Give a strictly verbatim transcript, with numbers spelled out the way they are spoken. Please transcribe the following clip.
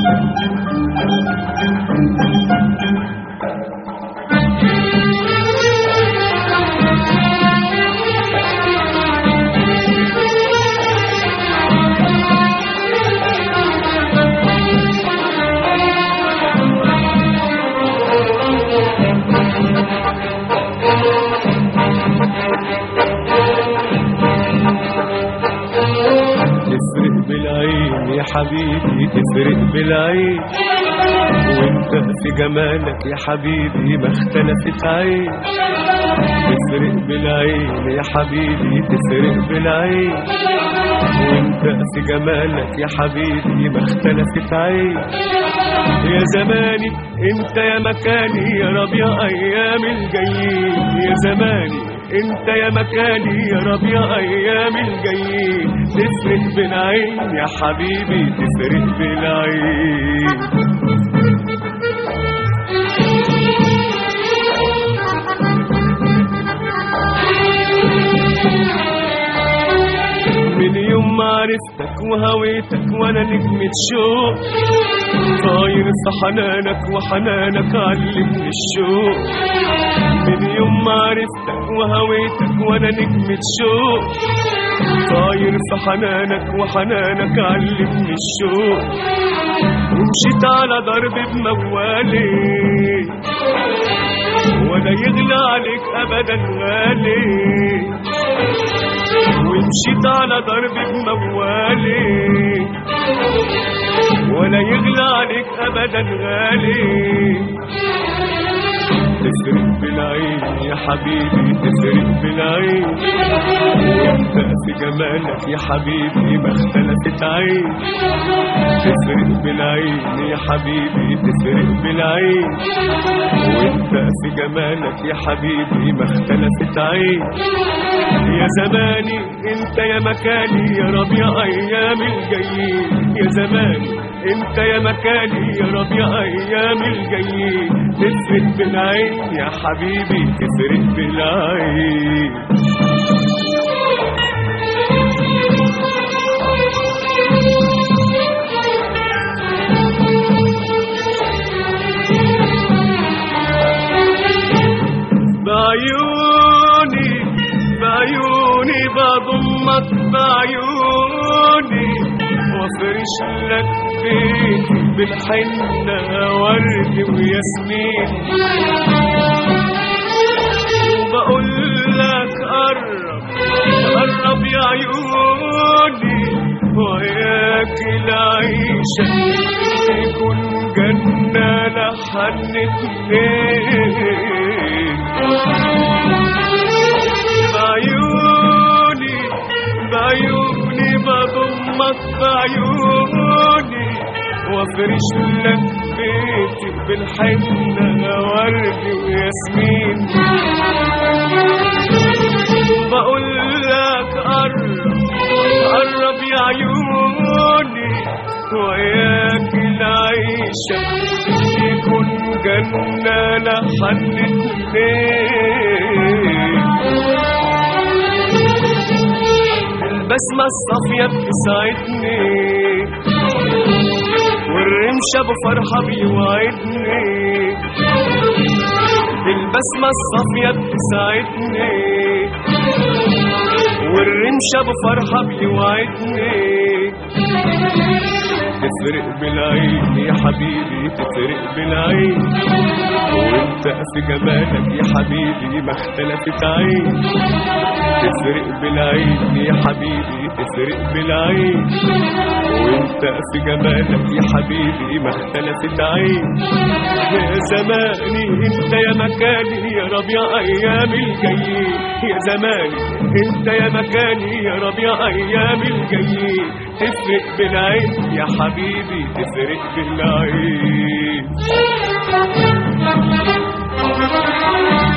يا حبيبي تفرق بالعين، وانت في جمالك يا حبيبي ما اختلفت عين. تفرق بالعين يا حبيبي تفرق بالعين، وانت في جمالك يا حبيبي ما اختلفت عين. يا زماني انت يا مكاني يا ربيع ايام الجايين. يا زماني انت يا مكاني يا ربيع ايام الجايين. تفرق بالعين يا حبيبي تفرق بالعين. من يوم ما عرفتك وهويتك وانا نجمة شوق، طاير في حنانك وحنانك علمني الشوق. من يوم ما عرفتك وهويتك وانا نجمة شوق، طاير في حنانك وحنانك علمني الشوق. ومشيت على ضرب بموالي ولا يغلى عليك ابدا غالي. ومشيت على ضرب بموالي ولا يغلى عليك ابدا غالي. تفرق بالعين يا حبيبي تفرق بالعين، وانت في جمالك يا حبيبي ما اختلفت عين. تفرق بالعين يا حبيبي تفرق بالعين، وانت في جمالك يا حبيبي ما اختلفت عين. يا زماني انت يا مكاني يا ربيع ايام الجايين. يا زماني انت يا مكاني يا ربيع ايام الجايين. تفرق بالعين يا حبيبي تفرق بالعين. بعيوني بعيوني بضمك بعيوني، وافرش لك بيتي بالحنة ورد وياسمين. وبقول لك قرب قرب يا عيوني، وياك العيشة تكون جنة لحن اتنين. بعيوني بعيوني بضمك بعيوني، وافرش لك بيتي بالحنة ورد وياسمين. بقول لك قرب قرب يا عيوني، وياك العيشة تكون جنة لحن اتنين. البسمة الصافية بتسعدني، والرمشة بفرحة بيوعدني. البسمة الصافية بتسعدني، والرمشة بفرحة بيوعدني. تفرق بالعين يا حبيبي تفرق بالعين، وانت في جمالك يا حبيبي ما اختلفت عين. تفرق بالعين يا حبيبي تفرق بالعين، وانت في جمالك يا حبيبي ما اختلفت عين. يا زماني انت يا مكاني يا ربيع ايام الجايين. يا زماني انت يا مكاني يا ربيع ايام الجايين. تفرق بالعين يا حبيبي تفرق بالعين.